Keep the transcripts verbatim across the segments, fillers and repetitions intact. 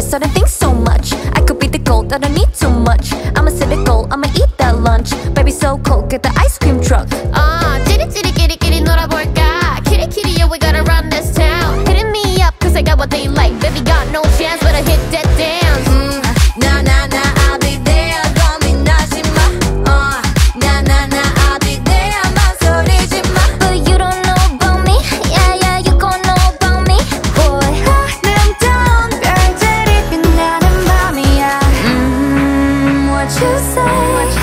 certain things so much. I could be the gold, I don't need too much. I'm a cynical, I'ma eat that lunch. Baby so cold, get the ice cream truck. 아 찌릿찌릿 끼리끼리 놀아볼까. 키리키리 yeah we gotta run this town. Hitting me up cause I got what they like. Baby got no chance but I hit that dance. mm, Nah nah nah I'll be there. 고민하지 마. uh, Nah nah nah I'll be there. 망설이지 마. But you don't know about me. Yeah yeah you gon' know about me. Boy 아름다운 별들이 빛나는 밤이야. mm, What you say?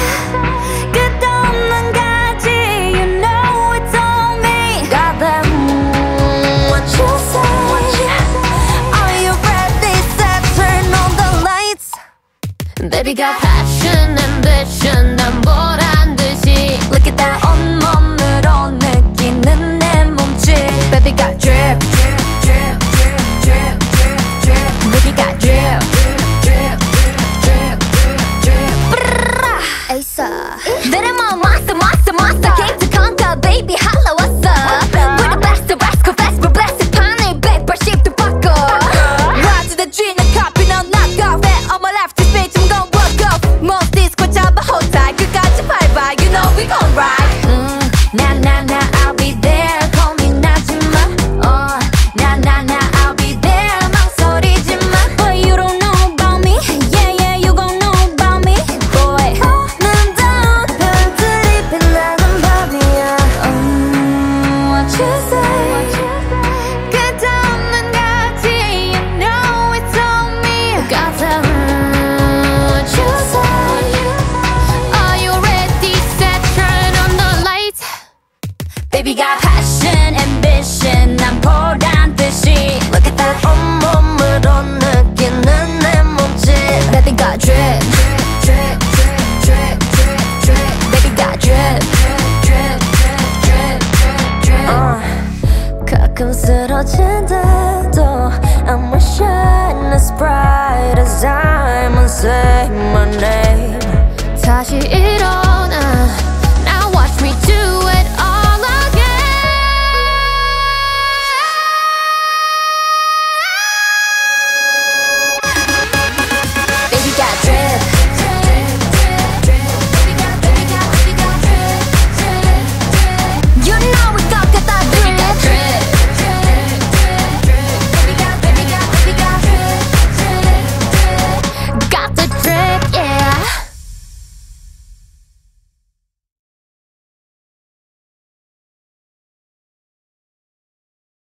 끝없는 가지. You know it's on me. Got that mm, What you say? Are you ready? Set turn on the lights. Baby got passion, ambition 난 보란 듯이. Look at that 온몸으로 느끼는 내 몸짓. Baby got drip, drip, drip, drip, drip, drip, drip. Baby got drip, drip, drip, drip, drip, drip. Asa. 내맘 monster, monster, monster. Came to conquer, baby holla what's up? We're the best, the best, the best, we're blessed. 판을 백팔십 도 바꿔. Rise to the dream, a copy, no knock off. On my left, this bitch, I'm gon' work off. Most disco 잡아, hold tight. 끝까지 밟아, you know we gon' ride. mm, Nah, nah, nah, I'll be there. 고민하지 마. uh, Nah, nah, nah, I'll be there. 망설이지 마. But you don't know about me. Yeah, yeah, you gon' know about me. Boy 아름다운 별들이 빛나는 밤이야. um, What you say? 끝없는 가지. You know it's on me. Got that mm, what you say? Are you ready? Set turn on the lights. Baby got passion, ambition 난 보란 듯이. Look at that 온몸으로 느끼는 내 몸짓. Baby got drip, drip, drip, drip, drip, drip. Baby got drip, drip, drip, drip, drip, drip. uh, 가끔 쓰러진데도 I'ma shine as bright as diamonds. Say my name. 다시